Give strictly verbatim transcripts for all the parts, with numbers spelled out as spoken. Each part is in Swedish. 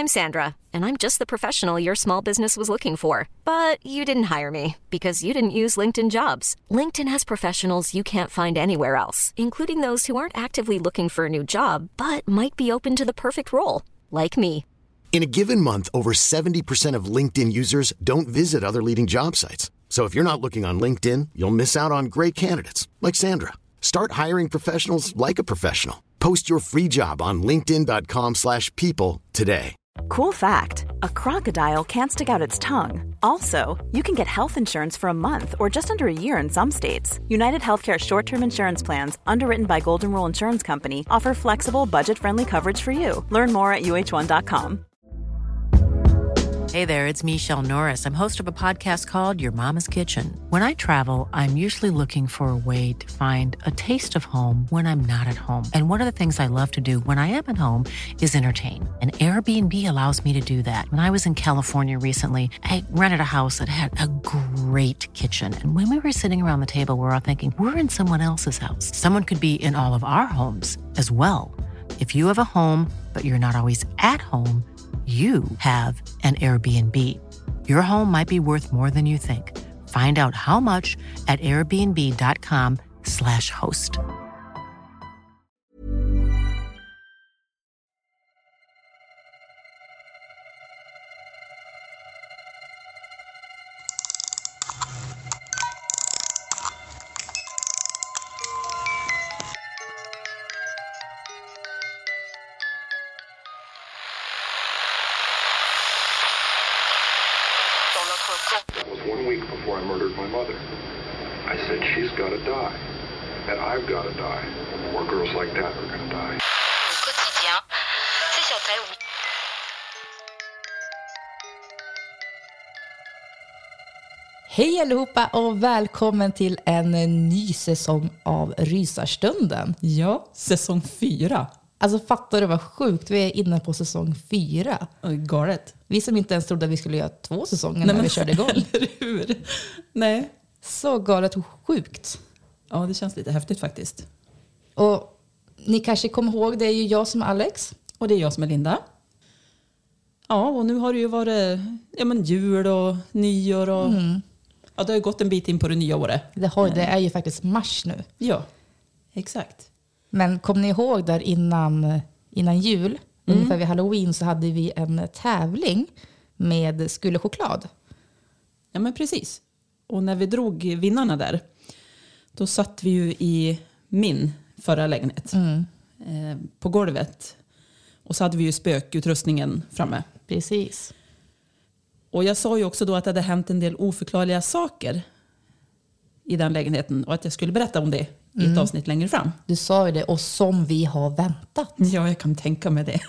I'm Sandra, and I'm just the professional your small business was looking for. But you didn't hire me because you didn't use LinkedIn Jobs. LinkedIn has professionals you can't find anywhere else, including those who aren't actively looking for a new job, but might be open to the perfect role, like me. In a given month, over seventy percent of LinkedIn users don't visit other leading job sites. So if you're not looking on LinkedIn, you'll miss out on great candidates like Sandra. Start hiring professionals like a professional. Post your free job on linkedin dot com slash people today. Cool fact, a crocodile can't stick out its tongue. Also, you can get health insurance for a month or just under a year in some states. United Healthcare short-term insurance plans, underwritten by Golden Rule Insurance Company, offer flexible, budget-friendly coverage for you. Learn more at U H one dot com. Hey there, it's Michelle Norris. I'm host of a podcast called Your Mama's Kitchen. When I travel, I'm usually looking for a way to find a taste of home when I'm not at home. And one of the things I love to do when I am at home is entertain. And Airbnb allows me to do that. When I was in California recently, I rented a house that had a great kitchen. And when we were sitting around the table, we were all thinking, we're in someone else's house. Someone could be in all of our homes as well. If you have a home, but you're not always at home, you have an Airbnb. Your home might be worth more than you think. Find out how much at airbnb dot com slash host. That was one week before I murdered my mother. I said, she's got to die. And I've got to die. More girls like that are going to die. Au quotidien, c'est sur Terre. Hej allihopa och välkommen till en ny säsong av Rysarstunden. Ja, säsong fyra. Alltså fattar du vad sjukt, vi är inne på säsong fyra. Galet. Vi som inte ens trodde att vi skulle göra två säsonger Nej, när men, vi körde igång. Eller hur? Nej. Så galet och sjukt. Ja, det känns lite häftigt faktiskt. Och ni kanske kommer ihåg, det är ju jag som är Alex. Och det är jag som är Linda. Ja, och nu har det ju varit ja, men jul och nyår och... Mm. Ja, det har ju gått en bit in på det nya året. Det, har, det är ju faktiskt mars nu. Ja, exakt. Men kom ni ihåg där innan, innan jul, mm. ungefär vid Halloween, så hade vi en tävling med Skulle choklad. Ja, men precis. Och när vi drog vinnarna där, då satt vi ju i min förra lägenhet mm. eh, på golvet. Och så hade vi ju spökutrustningen framme. Precis. Och jag sa ju också då att det hade hänt en del oförklarliga saker i den lägenheten. Och att jag skulle berätta om det i ett mm. avsnitt längre fram. Du sa ju det, och som vi har väntat. Ja, jag kan tänka mig det.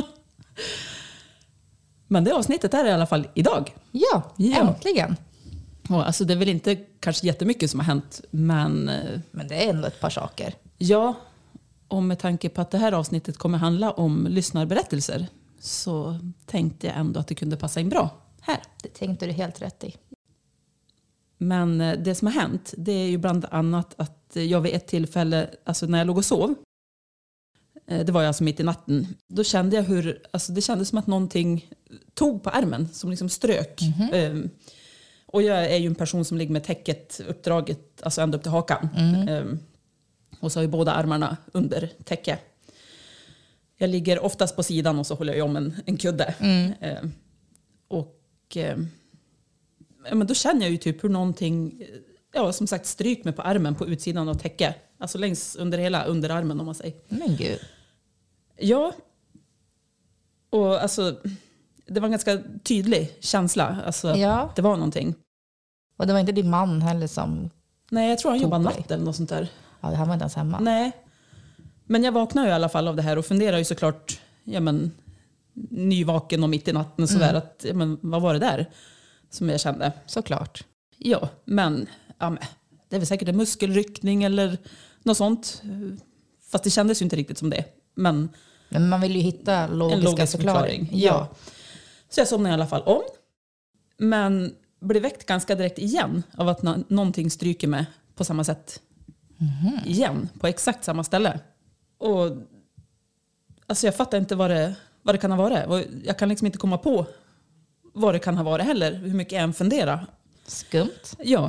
Men det avsnittet är i alla fall idag. Ja, ja. Äntligen. Och alltså det är väl inte kanske jättemycket som har hänt, men... Men det är ändå ett par saker. Ja, och med tanke på att det här avsnittet kommer handla om lyssnarberättelser, så tänkte jag ändå att det kunde passa in bra här. Det tänkte du helt rätt i. Men det som har hänt, det är ju bland annat att jag vid ett tillfälle, alltså när jag låg och sov, det var ju alltså mitt i natten, då kände jag hur, alltså det kändes som att någonting tog på armen, som liksom strök. Mm-hmm. Och jag är ju en person som ligger med täcket uppdraget, alltså ända upp till hakan. Mm. Och så har ju båda armarna under täcke. Jag ligger oftast på sidan och så håller jag om en, en kudde. Mm. Och... Ja, men då känner jag ju typ hur någonting, ja, som sagt, stryk mig på armen på utsidan av täcke. Alltså längs under hela underarmen, om man säger. Men gud. Ja. Och alltså, det var en ganska tydlig känsla. Alltså, ja. Det var någonting. Och det var inte din man heller som... Nej, jag tror han jobbade natt eller något sånt där. Ja, han var inte ens hemma. Nej. Men jag vaknade ju i alla fall av det här och funderar ju såklart, ja men, nyvaken och mitt i natten sådär, mm. att, ja men, vad var det där? Som jag kände. Såklart. Ja, men, ja, men det är väl säkert en muskelryckning eller något sånt. Fast det kändes ju inte riktigt som det. Men, men man vill ju hitta logiska en logisk förklaring. förklaring. Ja. ja. Så jag somnade i alla fall om. Men blev väckt ganska direkt igen av att n- någonting stryker mig på samma sätt. Mm-hmm. Igen, på exakt samma ställe. Och alltså jag fattar inte vad det, vad det kan ha varit. Och jag kan liksom inte komma på vad det kan ha varit heller. Hur mycket jag än funderar. Skumt. Ja.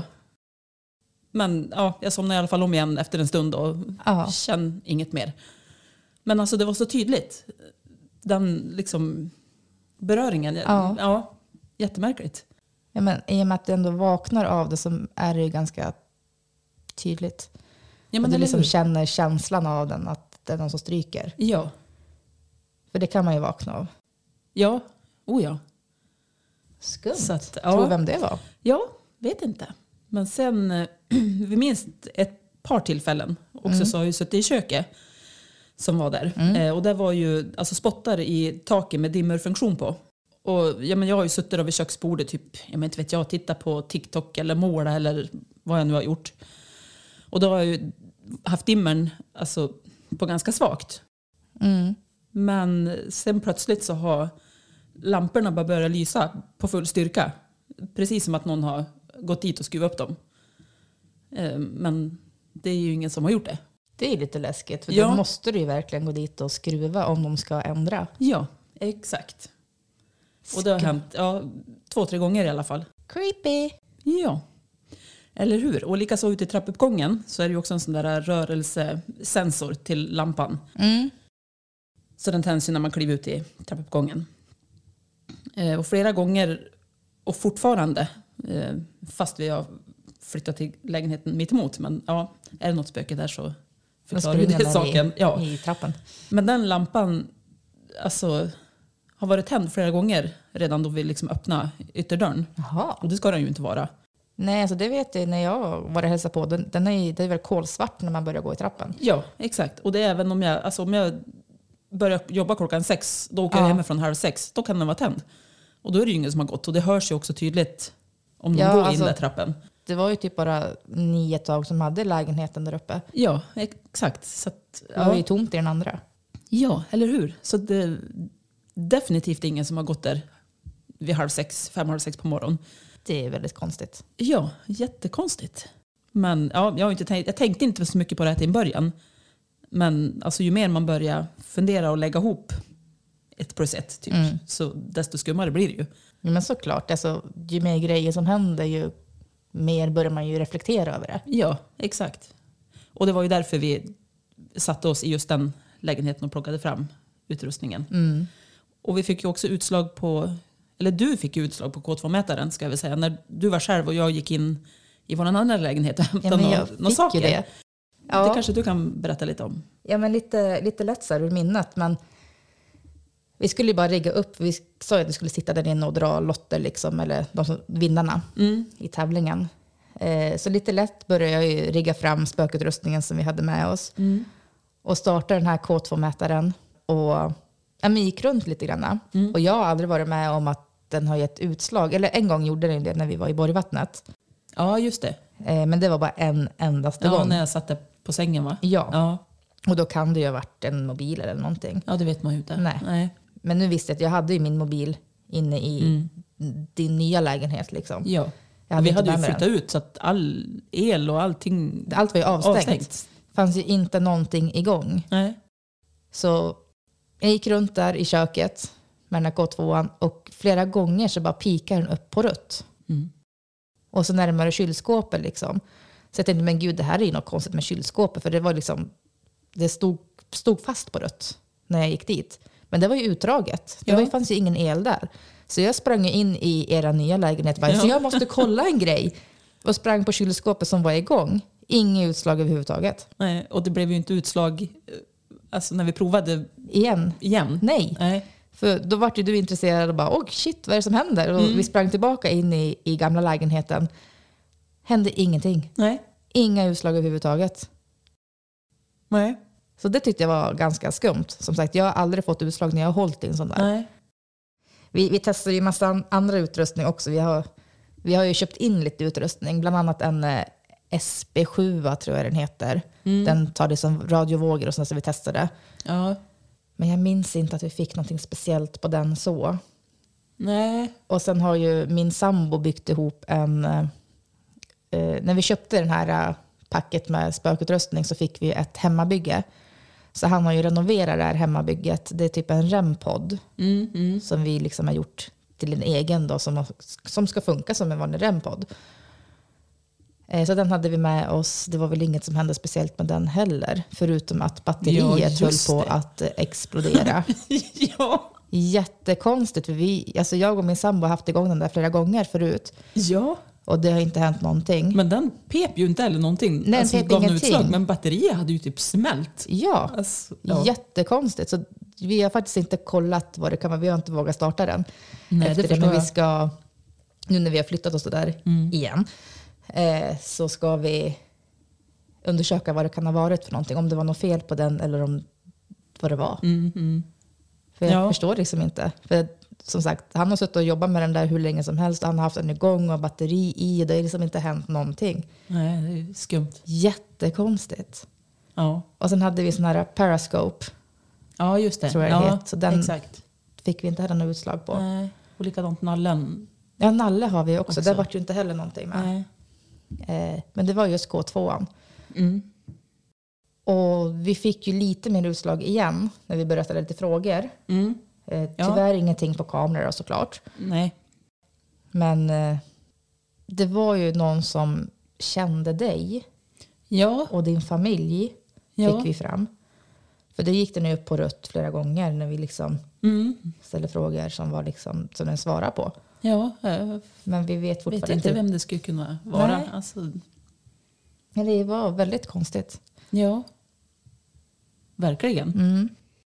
Men ja, jag somnade i alla fall om igen efter en stund och Ja. kände inget mer. Men alltså det var så tydligt. Den liksom beröringen. Ja. Ja, jättemärkligt. Ja, men i och med att du ändå vaknar av det så är det ju ganska tydligt. Ja, Och men du eller liksom hur? känner känslan av den, att det är någon som stryker. Ja. För det kan man ju vakna av. Ja, oh ja. Skumt. Så att, Tror ja. vem det var? Ja, vet inte. Men sen, eh, vid minst ett par tillfällen också Mm. så har jag ju suttit i köket som var där. Mm. Eh, och där var ju alltså spottar i taket med dimmerfunktion på. Och ja, men jag har ju suttit över köksbordet typ, jag men inte vet jag, titta på TikTok eller måla eller vad jag nu har gjort. Och då har jag ju haft dimmern alltså, på ganska svagt. Mm. Men sen plötsligt så har lamporna bara börjat lysa på full styrka. Precis som att någon har gått dit och skruvat upp dem. Eh, Men det är ju ingen som har gjort det. Det är lite läskigt. För Ja. då måste du ju verkligen gå dit och skruva om de ska ändra. Ja, exakt. Och det har hänt ja, två, tre gånger i alla fall. Creepy. Ja, eller hur? Och likaså ute i trappuppgången så är det ju också en sån där rörelsesensor till lampan. Mm. Så den tänds ju när man kliver ut i trappuppgången. Eh, och flera gånger, och fortfarande, eh, fast vi har flyttat till lägenheten mitt emot. Men ja, är det något spöke där så förklarar ju det saken. I, Ja. i trappen. Men den lampan alltså, har varit tänd flera gånger redan då vi liksom öppnade ytterdörren. Jaha. Och det ska den ju inte vara. Nej, alltså det vet jag när jag var och hälsade på. Den, den är, det är väl kolsvart när man börjar gå i trappen. Ja, exakt. Och det är även om jag, alltså om jag börjar jobba klockan sex, då åker Ja. jag hemifrån halv sex, då kan den vara tänd. Och då är det ju ingen som har gått. Och det hörs ju också tydligt om de Ja, går in alltså- där trappen. Det var ju typ bara nio tag som hade lägenheten där uppe. Ja, exakt. Så att, Det var ju ja. tomt i den andra. ja, eller hur? Så det är definitivt ingen som har gått där vid halv sex, fem, halv sex på morgonen. Det är väldigt konstigt. Ja, jättekonstigt. Men ja, jag, har inte tänkt, jag tänkte inte så mycket på det här till en början. Men alltså, ju mer man börjar fundera och lägga ihop ett plus ett, typ, Mm. så desto skummare blir det ju. Ja, men såklart, alltså, ju mer grejer som händer ju mer börjar man ju reflektera över det. Ja, exakt. Och det var ju därför vi satte oss i just den lägenheten och plockade fram utrustningen. Mm. Och vi fick ju också utslag på, eller du fick ju utslag på K två-mätaren ska jag väl säga, när du var själv och jag gick in i vår andra lägenhet och hämtade Ja, men jag några, några fick saker. ju det. Ja. Det kanske du kan berätta lite om. Ja, men lite, lite lätt så här ur minnet. Men vi skulle ju bara rigga upp. Vi sa att vi skulle sitta där inne och dra lotter, liksom, eller de som, vinnarna Mm. i tävlingen. Eh, så lite lätt började jag ju rigga fram spökutrustningen som vi hade med oss. Mm. Och starta den här K två-mätaren. Och jag gick runt lite grann. Mm. Och jag har aldrig varit med om att den har gett utslag. Eller en gång gjorde den det när vi var i Borgvattnet. Ja, just det. Eh, men det var bara en endaste Ja, gång. när jag satt där på sängen va? Ja. Ja, Och då kan det ju ha varit en mobil eller någonting. ja det vet man ju inte. Nej. Nej. Men nu visste jag att jag hade ju min mobil inne i Mm. din nya lägenhet. Liksom. Ja. Jag hade Vi inte hade ju med mig flyttat ut så att all el och allting Allt var ju avstängt. avstängt. Det fanns ju inte någonting igång. Nej. Så jag gick runt där i köket med den här K tvåan och flera gånger så bara pikade den upp på rött. Mm. Och så närmare kylskåpet liksom. Så jag tänkte, men gud, det här är ju något konstigt med kylskåpet. För det var liksom, det stod, stod fast på rött när jag gick dit. Men det var ju utdraget. Det Ja. var ju, fanns ju ingen el där. Så jag sprang in i era nya lägenhet. Bara, Ja. Så jag måste kolla en grej. Och sprang på kylskåpet som var igång. Inget utslag överhuvudtaget. Nej. Och det blev ju inte utslag eh, alltså när vi provade Igen. igen. Nej. Nej. För då var ju du intresserad och bara, åh shit, vad är det som händer? Och Mm. vi sprang tillbaka in i, i gamla lägenheten. Hände ingenting. Nej. Inga utslag överhuvudtaget. Nej. Så det tyckte jag var ganska skumt. Som sagt, jag har aldrig fått utslag när jag har hållit i en sån där. Nej. Vi, vi testade ju massa an- andra utrustning också. Vi har, vi har ju köpt in lite utrustning. Bland annat en eh, S B sju tror jag den heter. Mm. Den tar det som radiovågor och sånt som vi testade. Ja. Men jag minns inte att vi fick någonting speciellt på den så. Nej. Och sen har ju min sambo byggt ihop en... Eh, när vi köpte den här eh, packet med spökutrustning så fick vi ett hemmabygge. Så han har ju renoverat det här hemmabygget. Det är typ en rempodd Mm, mm. som vi liksom har gjort till en egen då, som, som ska funka som en vanlig rempodd. Eh, så den hade vi med oss. Det var väl inget som hände speciellt med den heller. Förutom att batteriet Ja, höll just på det. att eh, explodera. ja. Jättekonstigt. För vi, alltså jag och min sambo har haft igång den där flera gånger förut. ja. Och det har inte hänt någonting. Men den pep ju inte eller någonting. Nej, alltså, pep gav något ingenting. utslag, men batteriet hade ju typ smält. Ja, Alltså, ja. jättekonstigt. Så vi har faktiskt inte kollat vad det kan vara. Vi har inte vågat starta den. Nej, efter det det. förstår Men vi jag. ska, nu när vi har flyttat oss där Mm. igen, eh, så ska vi undersöka vad det kan ha varit för någonting. Om det var något fel på den eller om vad det var. Mm, mm. För jag Ja. förstår liksom inte. För som sagt, han har suttit och jobbat med den där hur länge som helst. Han har haft den igång och batteri i. Det har liksom inte hänt någonting. Nej, det är ju skumt. Jättekonstigt. Ja, Och sen hade vi sån här Periscope. ja just det. Tror jag det ja, heter. Så den- exakt. Fick vi inte heller något utslag på. Nej, och likadant nallen. Ja, nalle har vi också. Också. Det var ju inte heller någonting med. Nej. Eh, men det var just K två. Mm. Och vi fick ju lite mer utslag igen när vi började ställa lite frågor. Mm. Eh, Ja. tyvärr ingenting på kameror såklart. Nej. Men eh, det var ju någon som kände dig Ja, och din familj Ja. fick vi fram. För det gick den ju upp på rött flera gånger när vi liksom mm. ställde frågor som var liksom som den svarade på. ja jag Men vi vet vet fortfarande inte inte. vem det skulle kunna vara. Nej. Alltså, Men det var väldigt konstigt. ja, verkligen. Mm.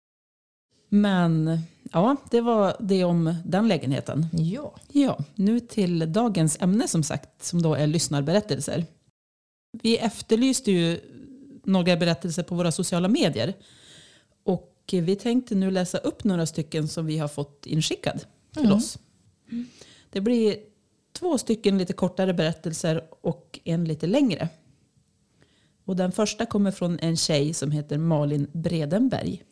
Men ja, det var det om den lägenheten. Ja. Ja, nu till dagens ämne som sagt, som då är lyssnarberättelser. Vi efterlyste ju några berättelser på våra sociala medier. Och vi tänkte nu läsa upp några stycken som vi har fått inskickad till Mm. oss. Det blir två stycken lite kortare berättelser och en lite längre. Och den första kommer från en tjej som heter Malin Bredenberg.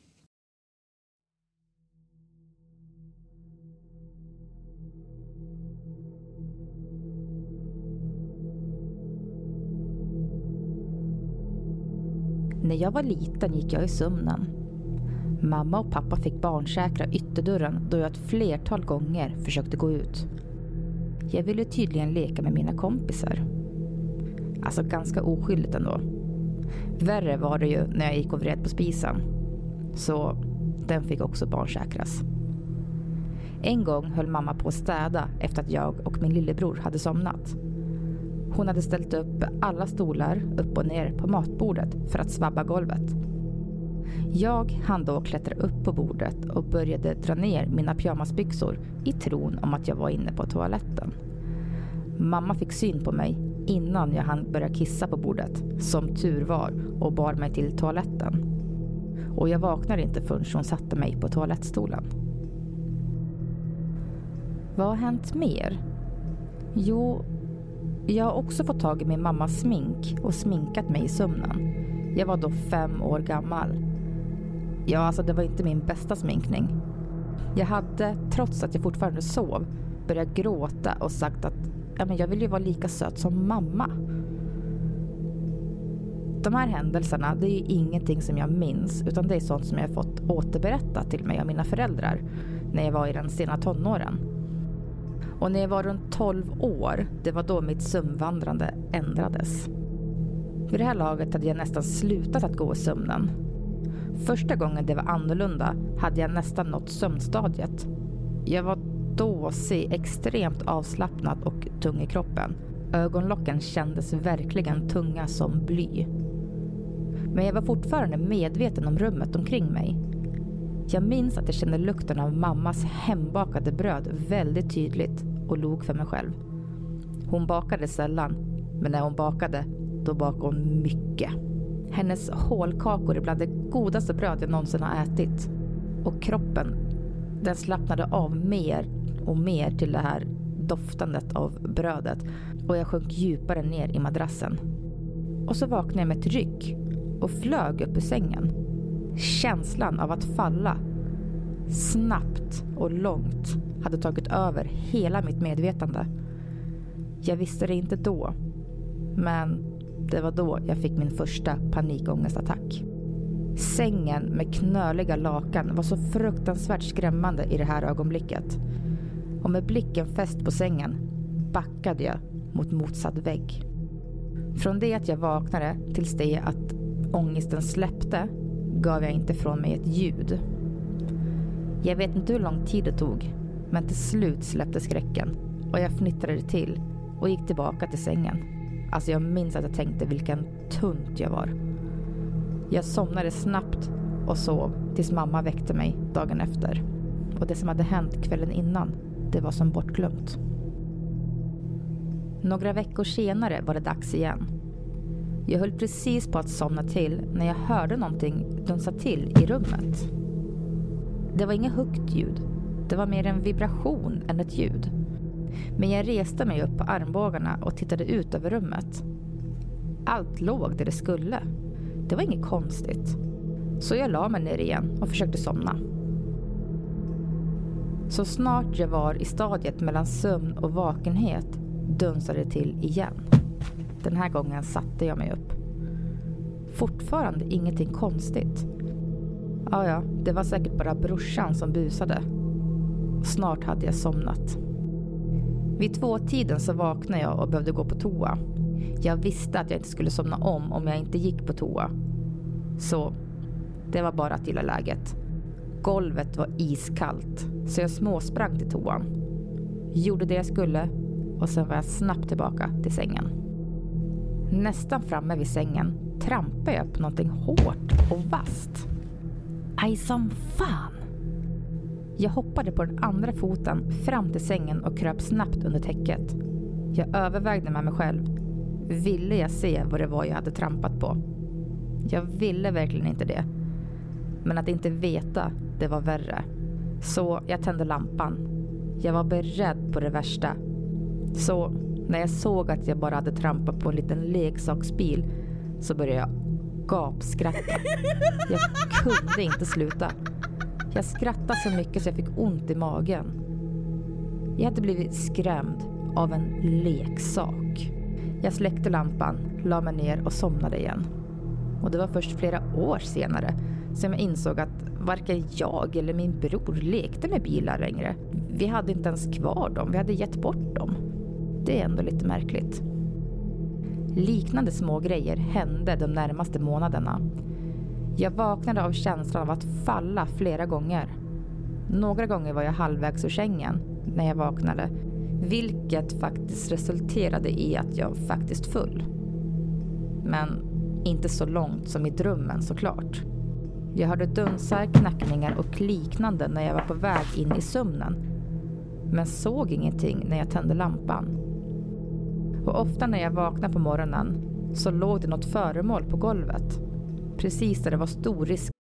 När jag var liten gick jag i sömnen. Mamma och pappa fick barnsäkra ytterdörren då jag ett flertal gånger försökte gå ut. Jag ville tydligen leka med mina kompisar. Alltså ganska oskyldigt ändå. Värre var det ju när jag gick och vred på spisen. Så den fick också barnsäkras. En gång höll mamma på att städa efter att jag och min lillebror hade somnat. Hon hade ställt upp alla stolar upp och ner på matbordet för att svabba golvet. Jag hann då klättra upp på bordet och började dra ner mina pyjamasbyxor i tron om att jag var inne på toaletten. Mamma fick syn på mig innan jag hann börja kissa på bordet, som tur var, och bar mig till toaletten. Och jag vaknade inte förrän hon satte mig på toalettstolen. Vad har hänt mer? Jo, jag har också fått tag i min mammas smink och sminkat mig i sömnen. Jag var då fem år gammal. Ja, alltså det var inte min bästa sminkning. Jag hade, trots att jag fortfarande sov, börjat gråta och sagt att ja, men jag vill ju vara lika söt som mamma. De här händelserna, det är ju ingenting som jag minns, utan det är sånt som jag har fått återberätta till mig av mina föräldrar när jag var i den sena tonåren. Och när jag var runt tolv år, det var då mitt sömnvandrande ändrades. Vid det här laget hade jag nästan slutat att gå i sömnen. Första gången det var annorlunda hade jag nästan nått sömnstadiet. Jag var dåsig, extremt avslappnad och tung i kroppen. Ögonlocken kändes verkligen tunga som bly. Men jag var fortfarande medveten om rummet omkring mig. Jag minns att jag kände lukten av mammas hembakade bröd väldigt tydligt och log för mig själv. Hon bakade sällan, men när hon bakade, då bakade hon mycket. Hennes hålkakor är bland det godaste bröd jag någonsin har ätit. Och kroppen, den slappnade av mer och mer till det här doftandet av brödet. Och jag sjönk djupare ner i madrassen. Och så vaknade jag med ett ryck och flög upp ur sängen. Känslan av att falla snabbt och långt hade tagit över hela mitt medvetande. Jag visste det inte då, men det var då jag fick min första panikångestattack. Sängen med knöliga lakan var så fruktansvärt skrämmande i det här ögonblicket. Och med blicken fäst på sängen backade jag mot motsatt vägg. Från det att jag vaknade tills det att ångesten släppte gav jag inte från mig ett ljud. Jag vet inte hur lång tid det tog, men till slut släppte skräcken och jag fnittrade till och gick tillbaka till sängen. Alltså jag minns att jag tänkte vilken tunt jag var. Jag somnade snabbt och sov tills mamma väckte mig dagen efter. Och det som hade hänt kvällen innan, det var som bortglömt. Några veckor senare var det dags igen. Jag höll precis på att somna till när jag hörde någonting dunsa till i rummet. Det var inget högt ljud. Det var mer en vibration än ett ljud. Men jag reste mig upp på armbågarna och tittade ut över rummet. Allt låg där det skulle. Det var inget konstigt. Så jag la mig ner igen och försökte somna. Så snart jag var i stadiet mellan sömn och vakenhet dunsade det till igen. Den här gången satte jag mig upp. Fortfarande ingenting konstigt. Ja, ja, det var säkert bara brorsan som busade. Snart hade jag somnat. Vid tvåtiden så vaknade jag och behövde gå på toa. Jag visste att jag inte skulle somna om om jag inte gick på toa. Så det var bara att gilla läget. Golvet var iskallt så jag småsprang till toan. Gjorde det jag skulle och sen var jag snabbt tillbaka till sängen. Nästan framme vid sängen trampade jag på någonting hårt och vasst. Aj som fan! Jag hoppade på den andra foten fram till sängen och kröp snabbt under täcket. Jag övervägde med mig själv. Ville jag se vad det var jag hade trampat på? Jag ville verkligen inte det. Men att inte veta, det var värre. Så jag tände lampan. Jag var beredd på det värsta. Så när jag såg att jag bara hade trampat på en liten leksaksbil så började jag gapskratta. Jag kunde inte sluta. Jag skrattade så mycket så jag fick ont i magen. Jag hade blivit skrämd av en leksak. Jag släckte lampan, la mig ner och somnade igen. Och det var först flera år senare som jag insåg att varken jag eller min bror lekte med bilar längre. Vi hade inte ens kvar dem, vi hade gett bort dem. Det är ändå lite märkligt. Liknande små grejer hände de närmaste månaderna. Jag vaknade av känslan av att falla flera gånger. Några gånger var jag halvvägs ur sängen när jag vaknade, vilket faktiskt resulterade i att jag faktiskt föll. Men inte så långt som i drömmen såklart. Jag hörde dunsar, knackningar och liknande när jag var på väg in i sömnen, men såg ingenting när jag tände lampan. Och ofta när jag vaknade på morgonen så låg det något föremål på golvet, precis där det var stor risk.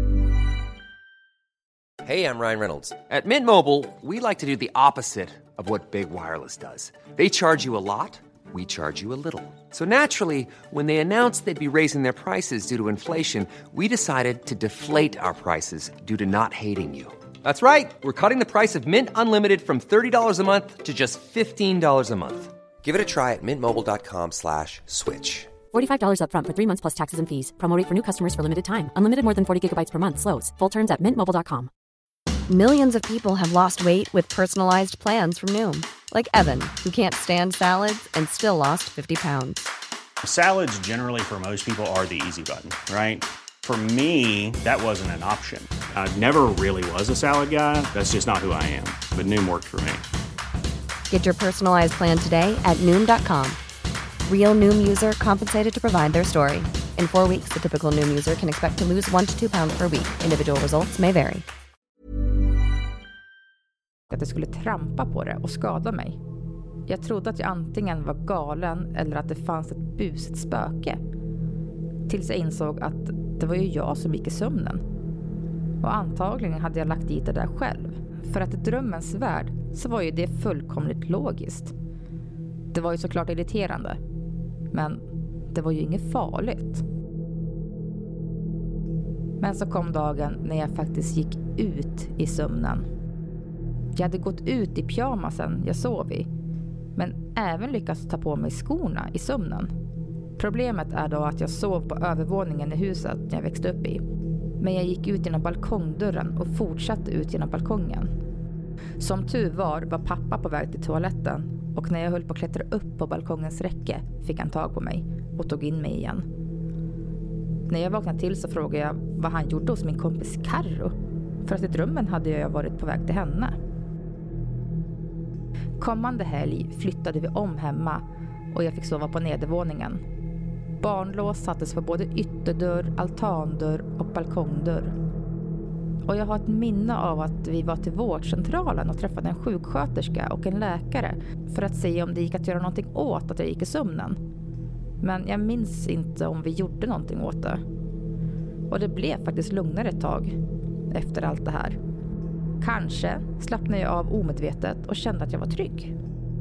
Hey, I'm Ryan Reynolds. At Mint Mobile, we like to do the opposite of what Big Wireless does. They charge you a lot, we charge you a little. So naturally, when they announced they'd be raising their prices due to inflation, we decided to deflate our prices due to not hating you. That's right. We're cutting the price of Mint Unlimited from thirty dollars a month to just fifteen dollars a month. Give it a try at mintmobile.com slash switch. forty-five dollars up front for three months plus taxes and fees. Promo rate for new customers for limited time. Unlimited more than forty gigabytes per month slows. Full terms at mint mobile dot com. Millions of people have lost weight with personalized plans from Noom. Like Evan, who can't stand salads and still lost fifty pounds. Salads generally for most people are the easy button, right? For me, that wasn't an option. I never really was a salad guy. That's just not who I am. But Noom worked for me. Get your personalized plan today at noom dot com. Real Noom user compensated to provide their story. In four weeks, the typical Noom user can expect to lose one to two pounds per week. Individual results may vary. Att jag skulle trampa på det och skada mig. Jag trodde att jag antingen var galen eller att det fanns ett busigt spöke. Tills jag insåg att det var ju jag som gick i sömnen. Och antagligen hade jag lagt dit det där själv. För att i drömmens värld så var ju det fullkomligt logiskt. Det var ju såklart irriterande. Men det var ju inget farligt. Men så kom dagen när jag faktiskt gick ut i sömnen. Jag hade gått ut i pyjamasen jag sov i. Men även lyckats ta på mig skorna i sömnen. Problemet är då att jag sov på övervåningen i huset jag växte upp i. Men jag gick ut genom balkongdörren och fortsatte ut genom balkongen. Som tur var var pappa på väg till toaletten och när jag höll på att klättra upp på balkongens räcke fick han tag på mig och tog in mig igen. När jag vaknade till så frågade jag vad han gjorde hos min kompis Karo. För att i drömmen hade jag varit på väg till henne. Kommande helg flyttade vi om hemma och jag fick sova på nedervåningen. Barnlås sattes på både ytterdörr, altandörr och balkongdörr. Och jag har ett minne av att vi var till vårdcentralen och träffade en sjuksköterska och en läkare för att se om det gick att göra någonting åt att jag gick i sömnen. Men jag minns inte om vi gjorde någonting åt det. Och det blev faktiskt lugnare ett tag efter allt det här. Kanske slappnade jag av omedvetet och kände att jag var trygg.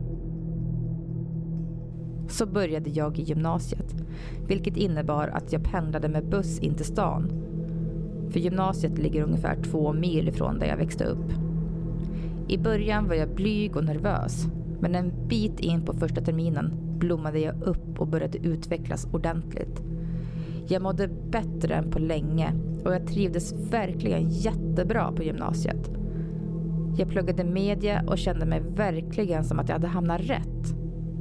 Så började jag i gymnasiet, vilket innebar att jag pendlade med buss in till stan. För gymnasiet ligger ungefär två mil ifrån där jag växte upp. I början var jag blyg och nervös, men en bit in på första terminen blommade jag upp och började utvecklas ordentligt. Jag mådde bättre än på länge och jag trivdes verkligen jättebra på gymnasiet. Jag pluggade media och kände mig verkligen som att jag hade hamnat rätt.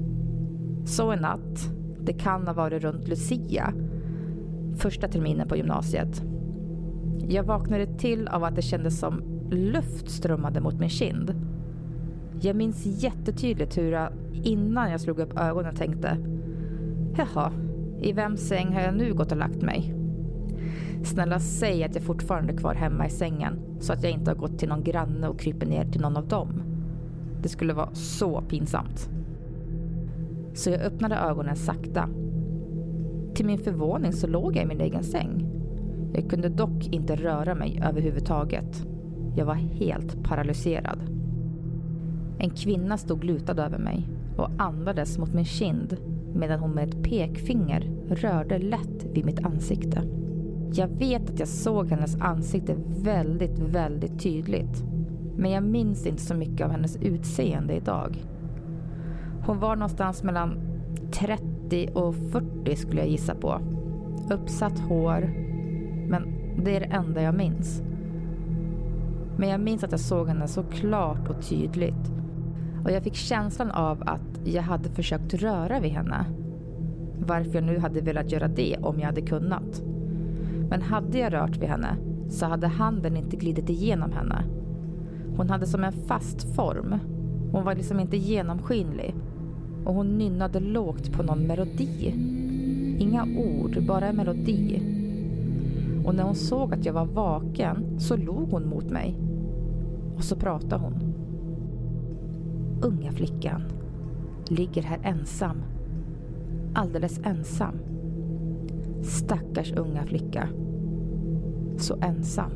Så en natt, det kan ha varit runt Lucia, första terminen på gymnasiet. Jag vaknade till av att det kändes som luft strömmade mot min kind. Jag minns jättetydligt hur jag innan jag slog upp ögonen tänkte: jaha, i vems säng har jag nu gått och lagt mig? Snälla säg att jag fortfarande är kvar hemma i sängen så att jag inte har gått till någon granne och kryper ner till någon av dem. Det skulle vara så pinsamt. Så jag öppnade ögonen sakta. Till min förvåning så låg jag i min egen säng. Jag kunde dock inte röra mig överhuvudtaget. Jag var helt paralyserad. En kvinna stod lutad över mig och andades mot min kind medan hon med ett pekfinger rörde lätt vid mitt ansikte. Jag vet att jag såg hennes ansikte väldigt, väldigt tydligt. Men jag minns inte så mycket av hennes utseende idag. Hon var någonstans mellan trettio och fyrtio skulle jag gissa på. Uppsatt hår. Men det är det enda jag minns. Men jag minns att jag såg henne så klart och tydligt. Och jag fick känslan av att jag hade försökt röra vid henne. Varför jag nu hade velat göra det om jag hade kunnat. Men hade jag rört vid henne så hade handen inte glidit igenom henne. Hon hade som en fast form. Hon var liksom inte genomskinlig. Och hon nynnade lågt på någon melodi. Inga ord, bara en melodi. Och när hon såg att jag var vaken så log hon mot mig. Och så pratade hon. Unga flickan ligger här ensam. Alldeles ensam. Stackars unga flicka. Så ensam.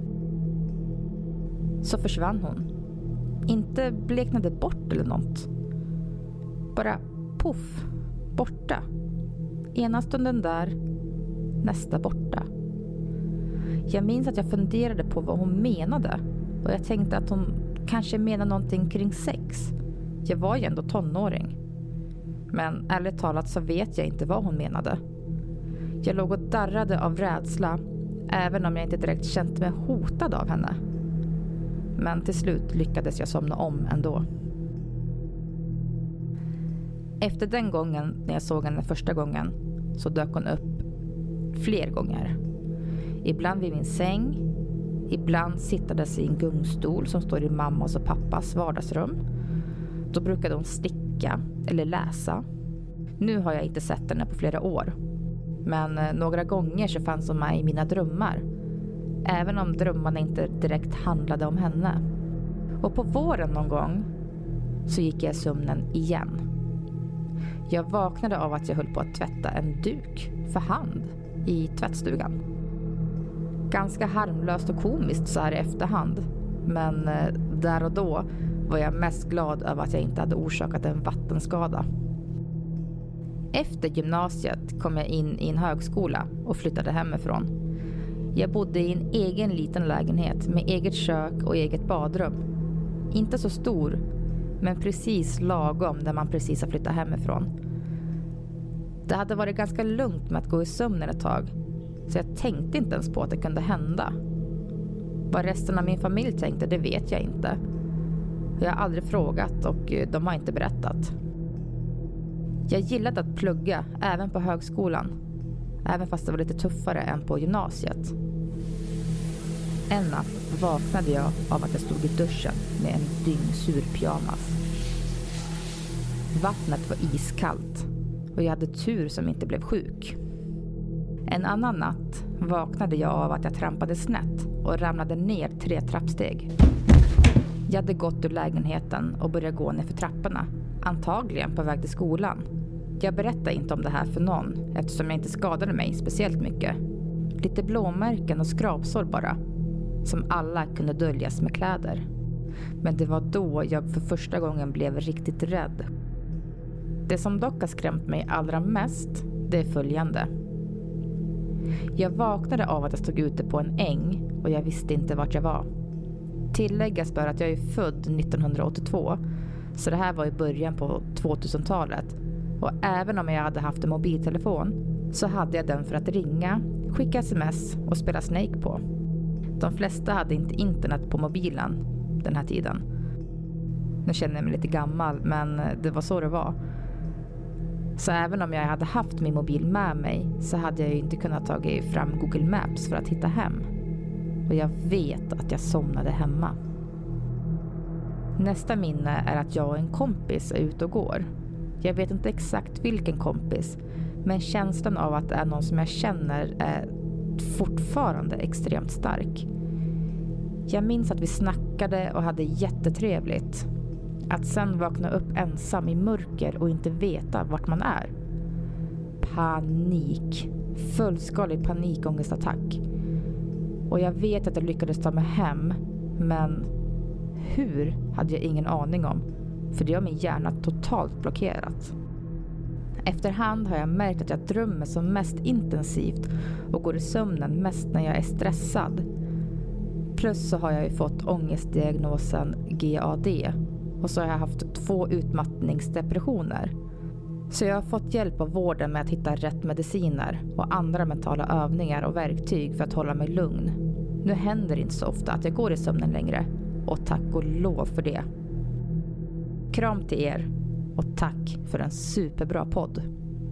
Så försvann hon. Inte bleknade bort eller något. Bara puff, borta. Ena stunden där, nästa borta. Jag minns att jag funderade på vad hon menade. Och jag tänkte att hon kanske menade någonting kring sex. Jag var ju ändå tonåring. Men ärligt talat så vet jag inte vad hon menade. Jag låg och darrade av rädsla, även om jag inte direkt känt mig hotad av henne. Men till slut lyckades jag somna om ändå. Efter den gången när jag såg henne första gången så dök hon upp fler gånger. Ibland vid min säng, ibland sittades i en gungstol som står i mammas och pappas vardagsrum. Då brukade hon sticka eller läsa. Nu har jag inte sett henne på flera år. Men några gånger så fanns hon med i mina drömmar. Även om drömmarna inte direkt handlade om henne. Och på våren någon gång så gick jag i sömnen igen. Jag vaknade av att jag höll på att tvätta en duk för hand i tvättstugan. Ganska harmlöst och komiskt så här i efterhand. Men där och då var jag mest glad över att jag inte hade orsakat en vattenskada. Efter gymnasiet kom jag in i en högskola och flyttade hemifrån. Jag bodde i en egen liten lägenhet med eget kök och eget badrum. Inte så stor, men precis lagom när man precis har flyttat hemifrån. Det hade varit ganska lugnt med att gå i sömnen ett tag. Så jag tänkte inte ens på att det kunde hända. Vad resten av min familj tänkte, det vet jag inte. Jag har aldrig frågat och de har inte berättat. Jag gillade att plugga, även på högskolan. Även fast det var lite tuffare än på gymnasiet. En natt vaknade jag av att jag stod i duschen med en dyngsur pyjamas. Vattnet var iskallt och jag hade tur som inte blev sjuk. En annan natt vaknade jag av att jag trampade snett och ramlade ner tre trappsteg. Jag hade gått ur lägenheten och började gå ner för trapporna, antagligen på väg till skolan. Jag berättade inte om det här för någon eftersom jag inte skadade mig speciellt mycket. Lite blåmärken och skrapsår bara, som alla kunde döljas med kläder. Men det var då jag för första gången blev riktigt rädd. Det som dock har skrämt mig allra mest, det är följande. Jag vaknade av att jag stod ute på en äng och jag visste inte vart jag var. Tilläggas bör att jag är född nittonhundraåttiotvå, så det här var i början på tvåtusentalet. Och även om jag hade haft en mobiltelefon så hade jag den för att ringa, skicka sms och spela Snake på. De flesta hade inte internet på mobilen den här tiden. Nu känner jag mig lite gammal, men det var så det var. Så även om jag hade haft min mobil med mig så hade jag ju inte kunnat ta fram Google Maps för att hitta hem. Och jag vet att jag somnade hemma. Nästa minne är att jag och en kompis är ute och går. Jag vet inte exakt vilken kompis, men känslan av att det är någon som jag känner är fortfarande extremt stark. Jag minns att vi snackade och hade jättetrevligt. Att sen vakna upp ensam i mörker och inte veta vart man är. Panik. Fullskalig panikångestattack. Och jag vet att jag lyckades ta mig hem, men hur hade jag ingen aning om, för det har min hjärna totalt blockerat. Efterhand har jag märkt att jag drömmer som mest intensivt och går i sömnen mest när jag är stressad. Plus så har jag ju fått ångestdiagnosen G A D och så har jag haft två utmattningsdepressioner. Så jag har fått hjälp av vården med att hitta rätt mediciner och andra mentala övningar och verktyg för att hålla mig lugn. Nu händer det inte så ofta att jag går i sömnen längre, och tack och lov för det. Kram till er och tack för en superbra podd.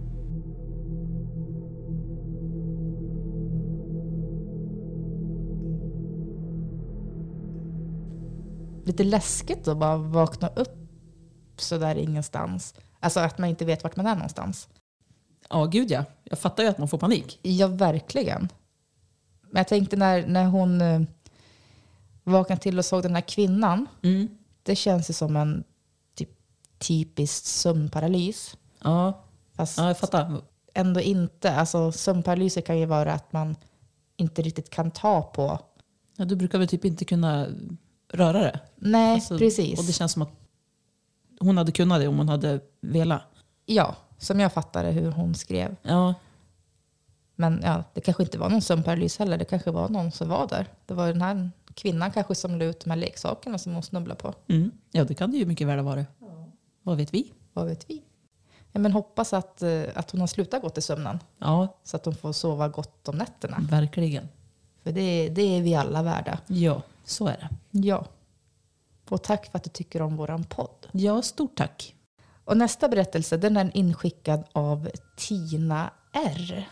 Lite läskigt att bara vakna upp så där ingenstans. Alltså att man inte vet vart man är någonstans. Ja, gud ja. Jag fattar ju att man får panik. Ja, verkligen. Men jag tänkte när, när hon eh, vaknade till och såg den här kvinnan. Mm. Det känns ju som en typ, typisk sömnparalys. Ja. Fast ja, jag fattar. Ändå inte. Alltså sömnparalyser kan ju vara att man inte riktigt kan ta på. Ja, du brukar väl typ inte kunna röra det? Nej, alltså, precis. Och det känns som att hon hade kunnat det om hon hade velat. Ja, som jag fattade hur hon skrev. Ja. Men ja, det kanske inte var någon sömnparalys heller. Det kanske var någon som var där. Det var den här kvinnan kanske som la ut de här leksakerna som hon snubblade på. Mm. Ja, det kan det ju mycket väl vara. Ja. Vad vet vi? Vad vet vi? Ja, men hoppas att, att hon har slutat gå till sömnen. Ja. Så att hon får sova gott om nätterna. Verkligen. För det, det är vi alla värda. Ja, så är det. Ja. Och tack för att du tycker om våran podd. Ja, stort tack. Och nästa berättelse, den är inskickad av Tina R.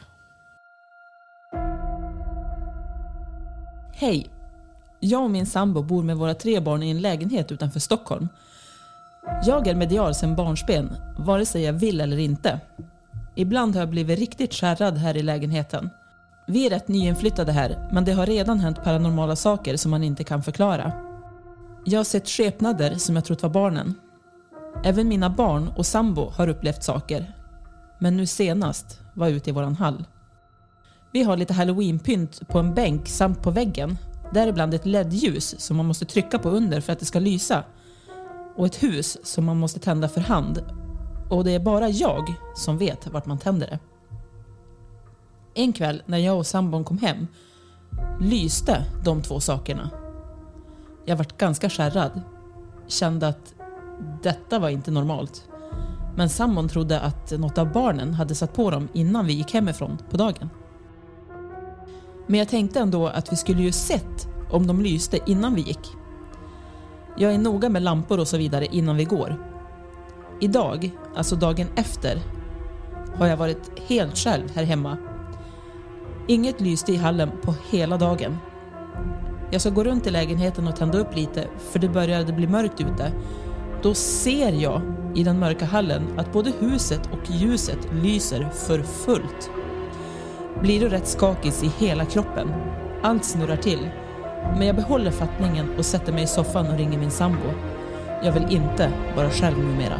Hej. Jag och min sambo bor med våra tre barn i en lägenhet utanför Stockholm. Jag är medial sedan barnsben, vare sig jag vill eller inte. Ibland har jag blivit riktigt skärrad här i lägenheten. Vi är rätt nyinflyttade här, men det har redan hänt paranormala saker som man inte kan förklara. Jag har sett skepnader som jag trott var barnen. Även mina barn och sambo har upplevt saker. Men nu senast var jag ute i våran hall. Vi har lite Halloween-pynt på en bänk samt på väggen. Däribland ett L E D-ljus som man måste trycka på under för att det ska lysa. Och ett hus som man måste tända för hand. Och det är bara jag som vet vart man tänder det. En kväll när jag och sambon kom hem lyste de två sakerna. Jag vart ganska skärrad. Kände att detta var inte normalt. Men sambon trodde att något av barnen hade satt på dem innan vi gick hemifrån på dagen. Men jag tänkte ändå att vi skulle ju sett om de lyste innan vi gick. Jag är noga med lampor och så vidare innan vi går. Idag, alltså dagen efter, har jag varit helt själv här hemma. Inget lyste i hallen på hela dagen. Jag ska gå runt i lägenheten och tända upp lite, för det började bli mörkt ute. Då ser jag i den mörka hallen att både huset och ljuset lyser för fullt. Blir du rätt skakig i hela kroppen. Allt snurrar till. Men jag behåller fattningen och sätter mig i soffan och ringer min sambo. Jag vill inte vara själv numera.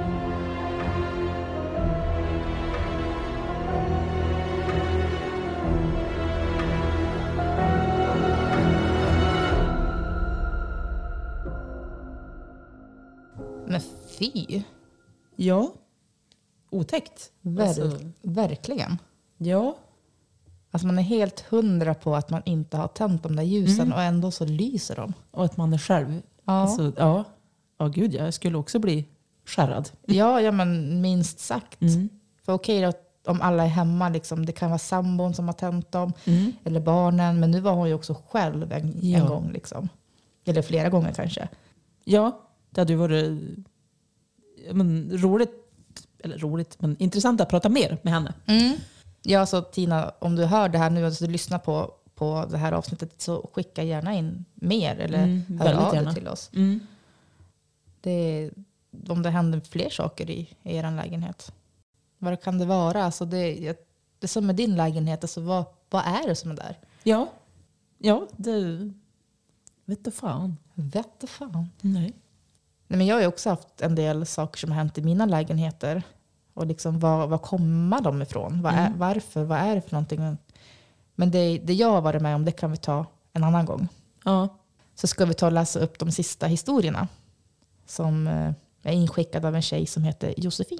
Men fy. Ja. Otäckt. Ver- Alltså, verkligen. ja. Alltså man är helt hundra på att man inte har tänt de där ljusen Mm. och ändå så lyser de. Och att man är själv. Ja. Alltså, ja. Ja, gud, jag skulle också bli skärrad. Ja, ja men minst sagt. Mm. För okej då, om alla är hemma, liksom, det kan vara sambon som har tänt dem. Mm. Eller barnen. Men nu var hon ju också själv en, Ja. en gång. Liksom. Eller flera gånger kanske. Ja, det hade ju varit ja, men, roligt, eller roligt, men intressant att prata mer med henne. Mm. Ja, så Tina, om du hör det här nu och du lyssnar på, på det här avsnittet, så skicka gärna in mer. Eller Mm, hör väldigt av gärna. dig till oss. Mm. Det, om det händer fler saker i, i er lägenhet. Vad kan det vara? Alltså det, det är som med din lägenhet. Alltså vad, vad är det som är där? Ja, ja, det vet du fan. Vet du fan. Nej. Nej, men jag har ju också haft en del saker som har hänt i mina lägenheter. Och liksom, var, var kommer de ifrån? Vad är, Mm. Varför? Vad är det för någonting? Men det, det jag har varit med om, det kan vi ta en annan gång. Ja. Så ska vi ta och läsa upp de sista historierna. Som eh, är inskickade av en tjej som heter Josefin.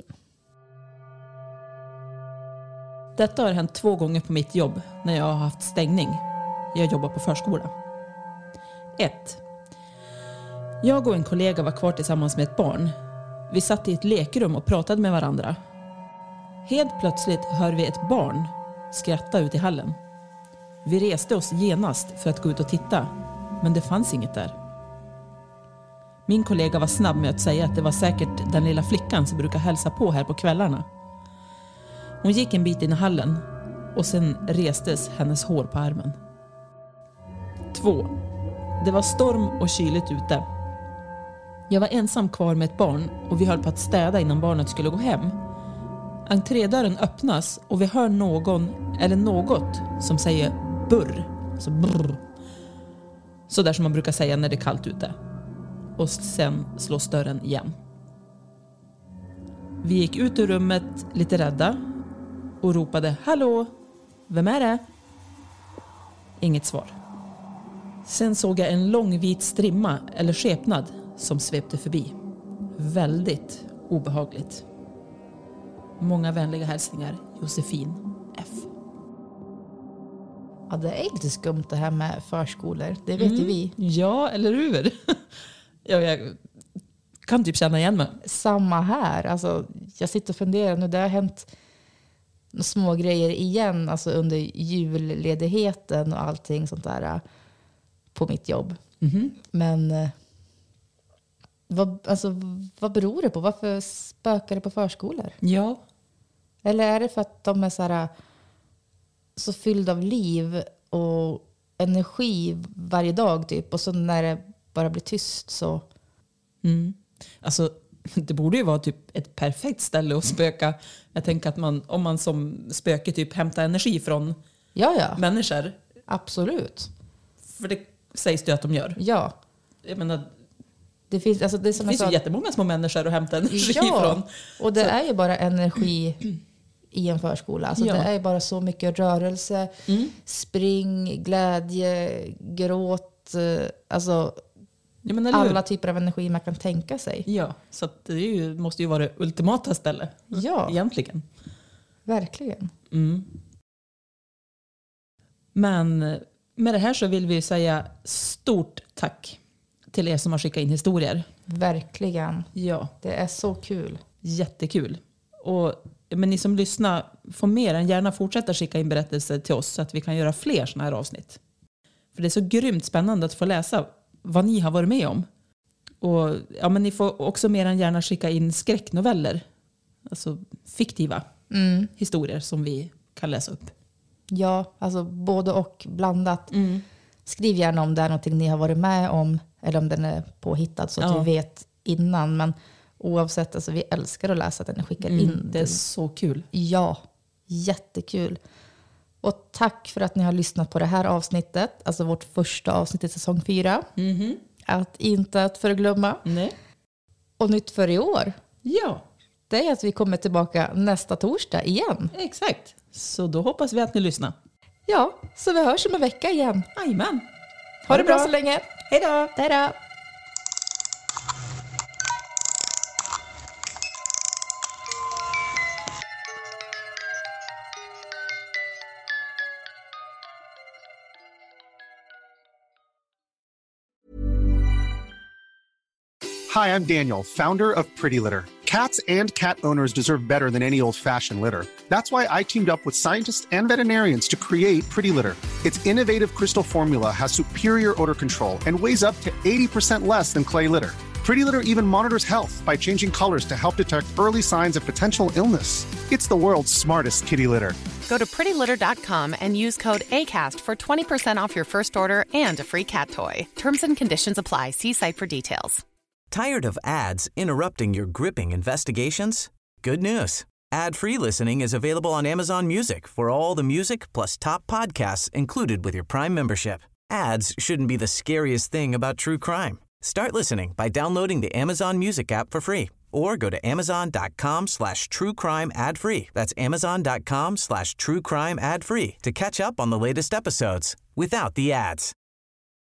Detta har hänt två gånger på mitt jobb när jag har haft stängning. Jag jobbar på förskola. ett. Jag och en kollega var kvar tillsammans med ett barn. Vi satt i ett lekrum och pratade med varandra. Helt plötsligt hör vi ett barn skratta ut i hallen. Vi reste oss genast för att gå ut och titta, men det fanns inget där. Min kollega var snabb med att säga att det var säkert den lilla flickan som brukar hälsa på här på kvällarna. Hon gick en bit in i hallen och sen restes hennes hår på armen. två. Det var storm och kyligt ute. Jag var ensam kvar med ett barn och vi höll på att städa innan barnet skulle gå hem. Entrédörren öppnas och vi hör någon eller något som säger burr. Så brr. Så där som man brukar säga när det är kallt ute. Och sen slås dörren igen. Vi gick ut ur rummet lite rädda och ropade hallå, vem är det? Inget svar. Sen såg jag en lång vit strimma eller skepnad som svepte förbi. Väldigt obehagligt. Många vänliga hälsningar, Josefin F. Ja, det är lite skumt det här med förskolor. Det vet Mm. ju vi. Ja, eller hur? ja, jag kan typ känna igen mig. Samma här. Alltså, jag sitter och funderar nu. Det har hänt små grejer igen. Alltså under julledigheten och allting sånt där på mitt jobb. Mm-hmm. Men eh, vad, alltså, vad beror det på? Varför spökar det på förskolor? Ja. Eller är det för att de är så här, så fyllda av liv och energi varje dag typ. Och så när det bara blir tyst så... Mm. Alltså, det borde ju vara typ ett perfekt ställe att spöka. Jag tänker att man, om man som spöke typ hämtar energi från ja, ja. människor. Absolut. För det sägs det att de gör. Ja. Jag menar, det finns, alltså det, som det finns sa, ju jättemånga små människor att hämta energi ja, från. Och det så. är ju bara energi i en förskola. Alltså Ja. det är ju bara så mycket rörelse, Mm. spring, glädje, gråt. eh, Alltså Ja, men eller hur? alla typer av energi man kan tänka sig. Ja, så att det är ju, måste ju vara det ultimata ställe. Ja. Egentligen. Verkligen. Mm. Men med det här så vill vi säga stort tack till er som har skickat in historier. Verkligen. Ja. Det är så kul. Jättekul. Och men ni som lyssnar får mer än gärna fortsätta skicka in berättelser till oss så att vi kan göra fler såna här avsnitt. För det är så grymt spännande att få läsa vad ni har varit med om. Och ja, men ni får också mer än gärna skicka in skräcknoveller. Alltså fiktiva mm. historier som vi kan läsa upp. Ja, alltså både och blandat. Mm. Skriv gärna om det är någonting ni har varit med om eller om den är påhittad så att Ja. vi vet innan. Men oavsett, alltså, vi älskar att läsa att den skickar Mm, in. det är så kul. Ja, jättekul. Och tack för att ni har lyssnat på det här avsnittet. Alltså vårt första avsnitt i säsong fyra. Mhm. Att inte att förglömma. Nej. Och nytt för i år. Ja. Det är att vi kommer tillbaka nästa torsdag igen. Exakt. Så då hoppas vi att ni lyssnar. Ja, så vi hörs om en vecka igen. Jajamän. Ha, ha det bra så länge. Hej då. Hej då. Hi, I'm Daniel, founder of Pretty Litter. Cats and cat owners deserve better than any old-fashioned litter. That's why I teamed up with scientists and veterinarians to create Pretty Litter. Its innovative crystal formula has superior odor control and weighs up to eighty percent less than clay litter. Pretty Litter even monitors health by changing colors to help detect early signs of potential illness. It's the world's smartest kitty litter. Go to pretty litter dot com and use code ACAST for twenty percent off your first order and a free cat toy. Terms and conditions apply. See site for details. Tired of ads interrupting your gripping investigations? Good news. Ad-free listening is available on Amazon Music for all the music plus top podcasts included with your Prime membership. Ads shouldn't be the scariest thing about true crime. Start listening by downloading the Amazon Music app for free or go to amazon.com slash true crime ad free. That's amazon.com slash true crime ad free to catch up on the latest episodes without the ads.